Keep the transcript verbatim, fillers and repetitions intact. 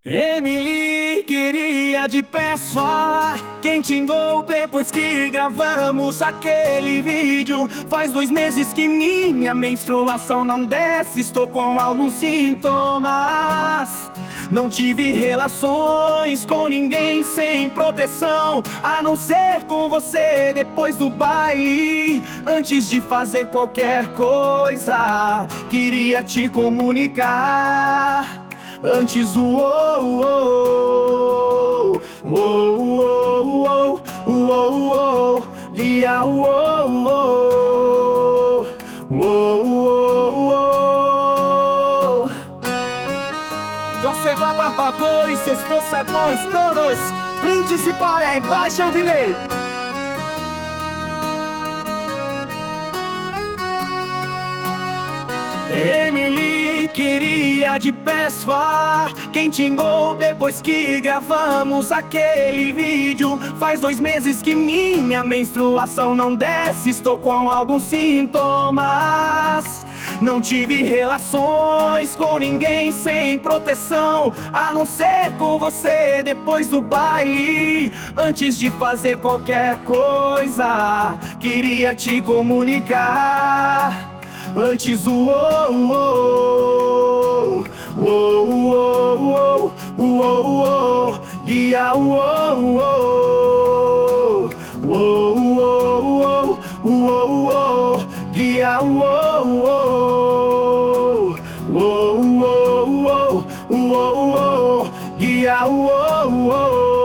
Emily, queria de peço quem te enganou depois que gravamos aquele vídeo. Faz dois meses que minha menstruação não desce. Estou com alguns sintomas. Não tive relações com ninguém sem proteção, a não ser com você depois do baile. Antes de fazer qualquer coisa, queria te comunicar. Antes o oh, oh, oh, oh, oh, oh, oh, dia o oh, oh, oh, oh. Você vai para dois, seus processos todos. Índice para embaixo, eu virei. Emily, queria de peço quem te enganou depois que gravamos aquele vídeo. Faz dois meses que minha menstruação não desce. Estou com alguns sintomas. Não tive relações com ninguém sem proteção, a não ser com você depois do baile. Antes de fazer qualquer coisa, queria te comunicar. Antes o oh, oh, oh, oh, oh, oh, oh, dia o oh, oh, oh, oh, oh, oh, dia o oh, oh, oh, oh, oh, oh, oh, dia o oh, oh.